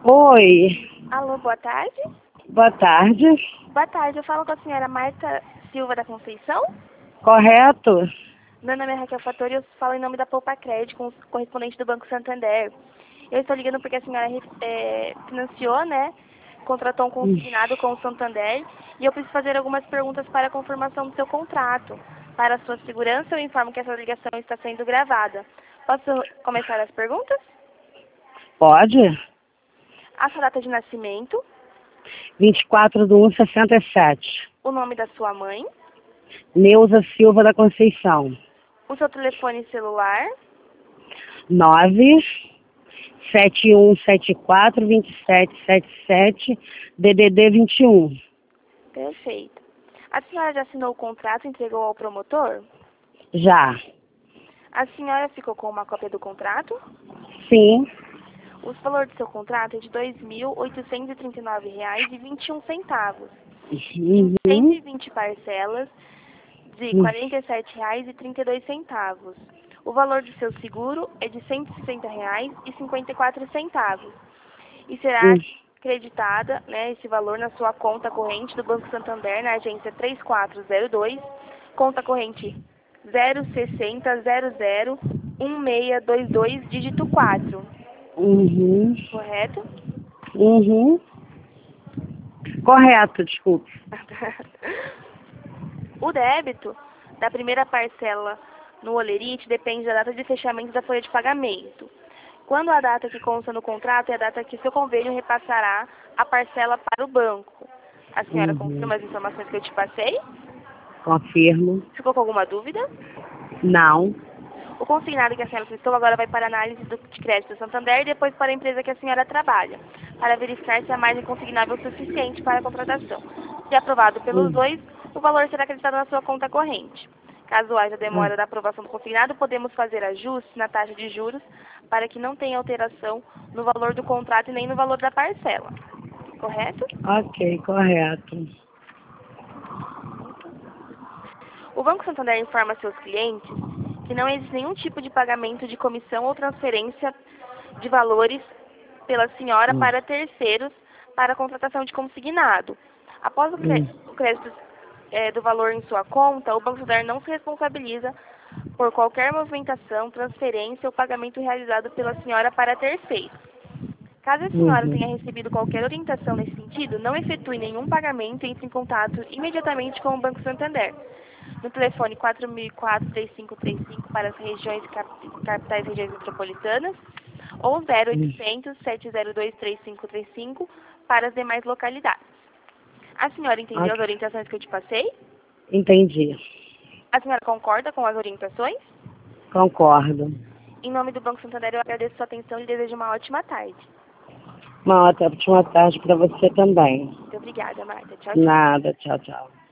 Oi, Alô, boa tarde. boa tarde. Boa tarde, eu falo com a senhora Marta Silva da Conceição. Correto? Meu nome é Raquel Fattori e eu falo em nome da Poupa Crédito, correspondente do Banco Santander. Eu estou ligando porque a senhora financiou, né? Contratou um consignado com o Santander e eu preciso fazer algumas perguntas para a confirmação do seu contrato. Para a sua segurança, eu informo que essa ligação está sendo gravada. Posso começar as perguntas? Pode? A sua data de nascimento, 24/1/67. o nome da sua mãe, Neuza Silva da Conceição. o seu telefone celular, 971742777 DDD 21. Perfeito. A senhora já assinou o contrato e entregou ao promotor? Já. A senhora ficou com uma cópia do contrato? Sim. O valor do seu contrato é de R$ 2.839,21, em Uhum. 120 parcelas de R$ 47,32. O valor do seu seguro é de R$ 160,54 e será creditada, né, esse valor na sua conta corrente do Banco Santander, na agência 3402, conta corrente 060001622, dígito 4. Uhum. Correto? Uhum. Correto, desculpe. O débito da primeira parcela no Olerite depende da data de fechamento da folha de pagamento. Quando a data que consta no contrato é a data que seu convênio repassará a parcela para o banco. A senhora confirma as informações que eu te passei? Confirmo. Ficou com alguma dúvida? Não. O consignado que a senhora solicitou agora vai para a análise de crédito do Santander e depois para a empresa que a senhora trabalha, para verificar se a margem consignável é suficiente para a contratação. Se aprovado pelos dois, o valor será acreditado na sua conta corrente. Caso haja demora da aprovação do consignado, podemos fazer ajustes na taxa de juros para que não tenha alteração no valor do contrato e nem no valor da parcela. Correto? Ok, correto. O Banco Santander informa seus clientes que não existe nenhum tipo de pagamento de comissão ou transferência de valores pela senhora para terceiros para a contratação de consignado. Após o crédito do valor em sua conta, o Banco Santander não se responsabiliza por qualquer movimentação, transferência ou pagamento realizado pela senhora para terceiros. Caso a senhora tenha recebido qualquer orientação nesse sentido, não efetue nenhum pagamento e entre em contato imediatamente com o Banco Santander. No telefone 4004-3535 para as regiões capitais e regiões metropolitanas, ou 0800-702-3535 para as demais localidades. A senhora entendeu as orientações que eu te passei? Entendi. A senhora concorda com as orientações? Concordo. Em nome do Banco Santander, eu agradeço sua atenção e desejo uma ótima tarde. Uma ótima tarde para você também. Muito obrigada, Marta. Tchau, tchau. Nada, tchau, tchau.